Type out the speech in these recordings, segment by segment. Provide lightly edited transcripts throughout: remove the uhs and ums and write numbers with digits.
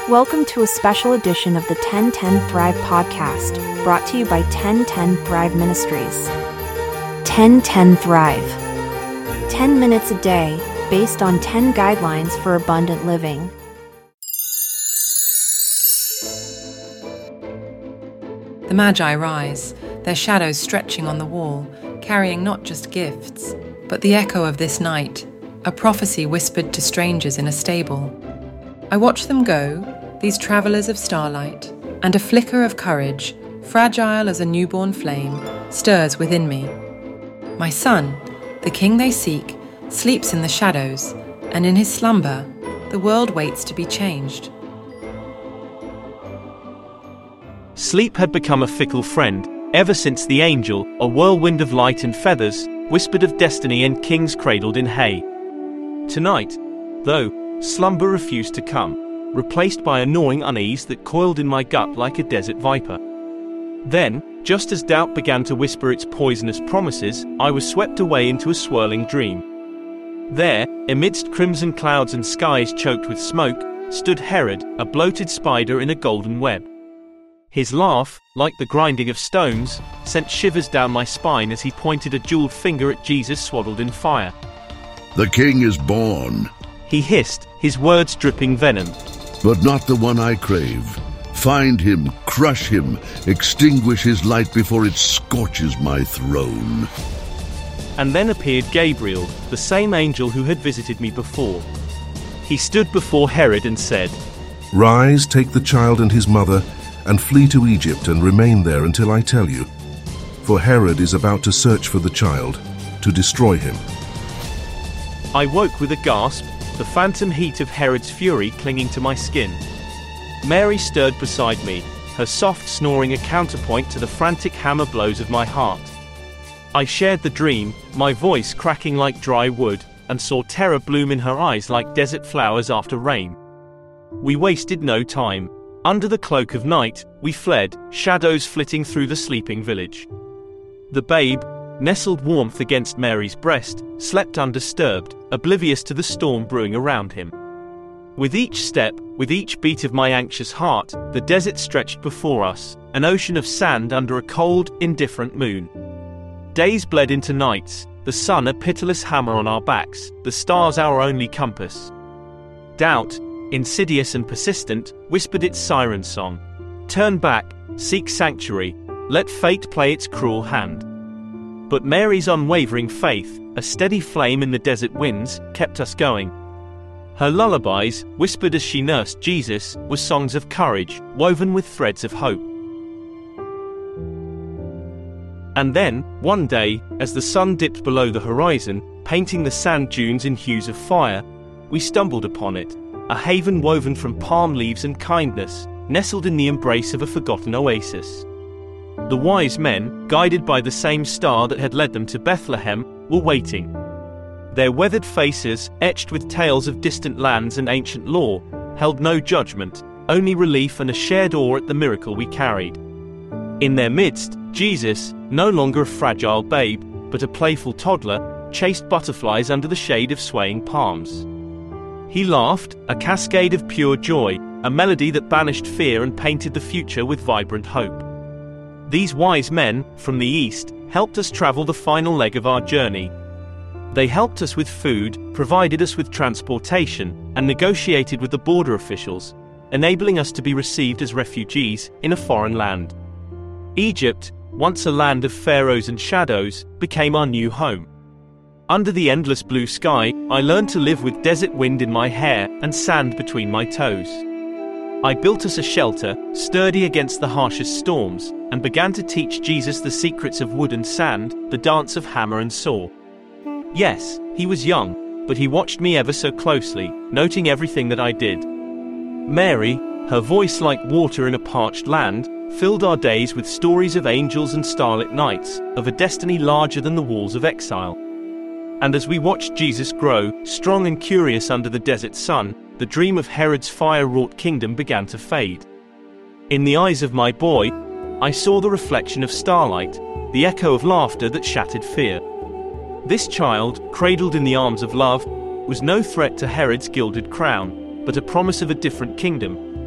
Welcome to a special edition of the 1010 Thrive podcast, brought to you by 1010 Thrive Ministries. 1010 Thrive. 10 minutes a day, based on 10 guidelines for abundant living. The Magi rise, their shadows stretching on the wall, carrying not just gifts, but the echo of this night, a prophecy whispered to strangers in a stable. I watch them go, these travellers of starlight, and a flicker of courage, fragile as a newborn flame, stirs within me. My son, the king they seek, sleeps in the shadows, and in his slumber, the world waits to be changed. Sleep had become a fickle friend, ever since the angel, a whirlwind of light and feathers, whispered of destiny and kings cradled in hay. Tonight, though, slumber refused to come, replaced by a gnawing unease that coiled in my gut like a desert viper. Then, just as doubt began to whisper its poisonous promises, I was swept away into a swirling dream. There, amidst crimson clouds and skies choked with smoke, stood Herod, a bloated spider in a golden web. His laugh, like the grinding of stones, sent shivers down my spine as he pointed a jeweled finger at Jesus swaddled in fire. "The king is born," he hissed, his words dripping venom. "but not the one I crave. Find him, crush him, extinguish his light before it scorches my throne." And then appeared Gabriel, the same angel who had visited me before. He stood before Herod and said, "Rise, take the child and his mother, and flee to Egypt and remain there until I tell you. For Herod is about to search for the child, to destroy him." I woke with a gasp, the phantom heat of Herod's fury clinging to my skin. Mary stirred beside me, her soft snoring a counterpoint to the frantic hammer blows of my heart. I shared the dream, my voice cracking like dry wood, and saw terror bloom in her eyes like desert flowers after rain. We wasted no time. Under the cloak of night, we fled, shadows flitting through the sleeping village. The babe, nestled warmth against Mary's breast, slept undisturbed, oblivious to the storm brewing around him. With each step, with each beat of my anxious heart, the desert stretched before us, an ocean of sand under a cold, indifferent moon. Days bled into nights, the sun a pitiless hammer on our backs, the stars our only compass. Doubt, insidious and persistent, whispered its siren song. Turn back, seek sanctuary, let fate play its cruel hand. But Mary's unwavering faith, a steady flame in the desert winds, kept us going. Her lullabies, whispered as she nursed Jesus, were songs of courage, woven with threads of hope. And then, one day, as the sun dipped below the horizon, painting the sand dunes in hues of fire, we stumbled upon it, a haven woven from palm leaves and kindness, nestled in the embrace of a forgotten oasis. The wise men, guided by the same star that had led them to Bethlehem, were waiting. Their weathered faces, etched with tales of distant lands and ancient lore, held no judgment, only relief and a shared awe at the miracle we carried. In their midst, Jesus, no longer a fragile babe, but a playful toddler, chased butterflies under the shade of swaying palms. He laughed, a cascade of pure joy, a melody that banished fear and painted the future with vibrant hope. These wise men, from the east, helped us travel the final leg of our journey. They helped us with food, provided us with transportation, and negotiated with the border officials, enabling us to be received as refugees in a foreign land. Egypt, once a land of pharaohs and shadows, became our new home. Under the endless blue sky, I learned to live with desert wind in my hair and sand between my toes. I built us a shelter, sturdy against the harshest storms, and began to teach Jesus the secrets of wood and sand, the dance of hammer and saw. Yes, he was young, but he watched me ever so closely, noting everything that I did. Mary, her voice like water in a parched land, filled our days with stories of angels and starlit nights, of a destiny larger than the walls of exile. And as we watched Jesus grow, strong and curious under the desert sun, the dream of Herod's fire-wrought kingdom began to fade. In the eyes of my boy, I saw the reflection of starlight, the echo of laughter that shattered fear. This child, cradled in the arms of love, was no threat to Herod's gilded crown, but a promise of a different kingdom,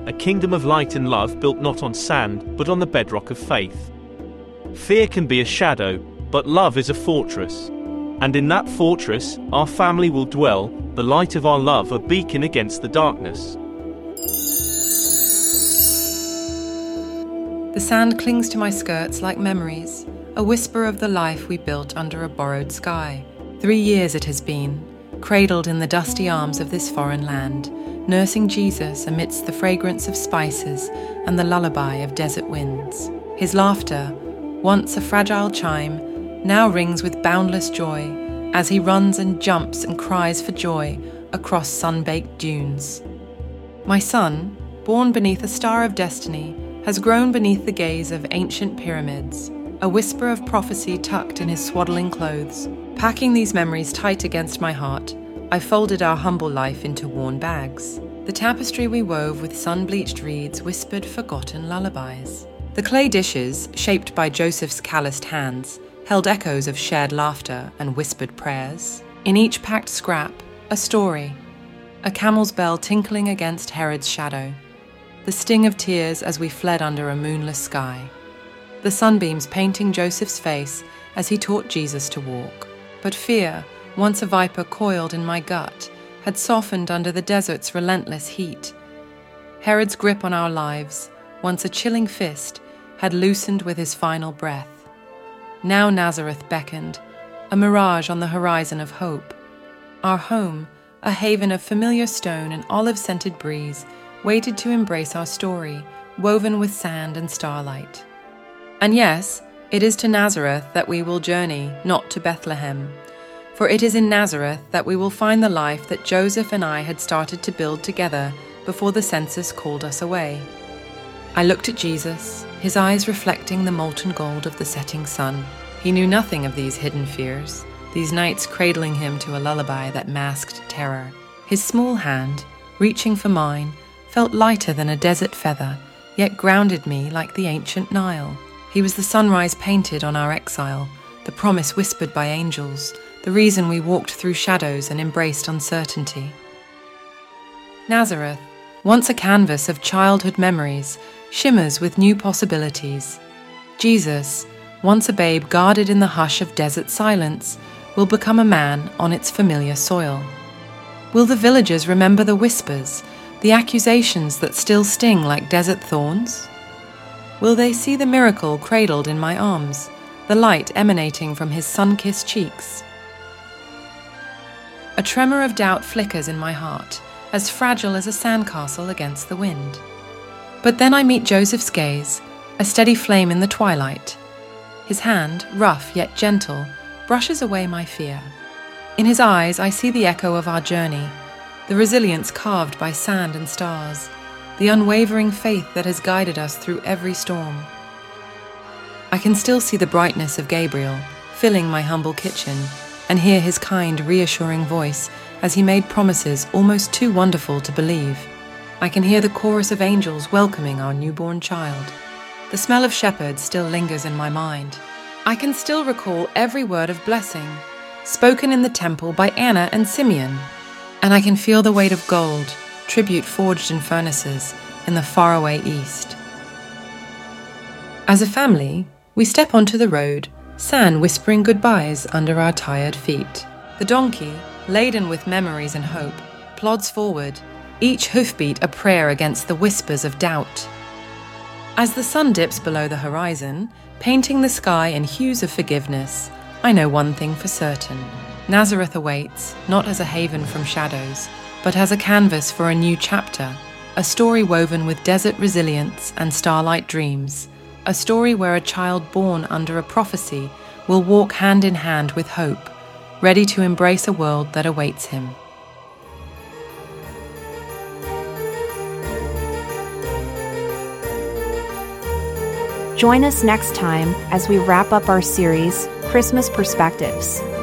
a kingdom of light and love built not on sand, but on the bedrock of faith. Fear can be a shadow, but love is a fortress. And in that fortress, our family will dwell, the light of our love a beacon against the darkness. The sand clings to my skirts like memories, a whisper of the life we built under a borrowed sky. 3 years it has been, cradled in the dusty arms of this foreign land, nursing Jesus amidst the fragrance of spices and the lullaby of desert winds. His laughter, once a fragile chime, now rings with boundless joy as he runs and jumps and cries for joy across sun-baked dunes. My son, born beneath a star of destiny, has grown beneath the gaze of ancient pyramids, a whisper of prophecy tucked in his swaddling clothes. Packing these memories tight against my heart, I folded our humble life into worn bags. The tapestry we wove with sun-bleached reeds whispered forgotten lullabies. The clay dishes, shaped by Joseph's calloused hands, held echoes of shared laughter and whispered prayers. In each packed scrap, a story, a camel's bell tinkling against Herod's shadow, the sting of tears as we fled under a moonless sky, the sunbeams painting Joseph's face as he taught Jesus to walk. But fear, once a viper coiled in my gut, had softened under the desert's relentless heat. Herod's grip on our lives, once a chilling fist, had loosened with his final breath. Now Nazareth beckoned, a mirage on the horizon of hope. Our home, a haven of familiar stone and olive-scented breeze, waited to embrace our story, woven with sand and starlight. And yes, it is to Nazareth that we will journey, not to Bethlehem. For it is in Nazareth that we will find the life that Joseph and I had started to build together before the census called us away. I looked at Jesus, his eyes reflecting the molten gold of the setting sun. He knew nothing of these hidden fears, these nights cradling him to a lullaby that masked terror. His small hand, reaching for mine, felt lighter than a desert feather, yet grounded me like the ancient Nile. He was the sunrise painted on our exile, the promise whispered by angels, the reason we walked through shadows and embraced uncertainty. Nazareth, once a canvas of childhood memories, shimmers with new possibilities. Jesus, once a babe guarded in the hush of desert silence, will become a man on its familiar soil. Will the villagers remember the whispers, the accusations that still sting like desert thorns? Will they see the miracle cradled in my arms, the light emanating from his sun-kissed cheeks? A tremor of doubt flickers in my heart, as fragile as a sandcastle against the wind. But then I meet Joseph's gaze, a steady flame in the twilight. His hand, rough yet gentle, brushes away my fear. In his eyes I see the echo of our journey, the resilience carved by sand and stars, the unwavering faith that has guided us through every storm. I can still see the brightness of Gabriel filling my humble kitchen, and hear his kind, reassuring voice as he made promises almost too wonderful to believe. I can hear the chorus of angels welcoming our newborn child. The smell of shepherds still lingers in my mind. I can still recall every word of blessing, spoken in the temple by Anna and Simeon, and I can feel the weight of gold, tribute forged in furnaces in the faraway east. As a family, we step onto the road, sand whispering goodbyes under our tired feet. The donkey, laden with memories and hope, plods forward, each hoofbeat a prayer against the whispers of doubt. As the sun dips below the horizon, painting the sky in hues of forgiveness, I know one thing for certain. Nazareth awaits, not as a haven from shadows, but as a canvas for a new chapter, a story woven with desert resilience and starlight dreams, a story where a child born under a prophecy will walk hand in hand with hope, ready to embrace a world that awaits him. Join us next time as we wrap up our series, Christmas Perspectives.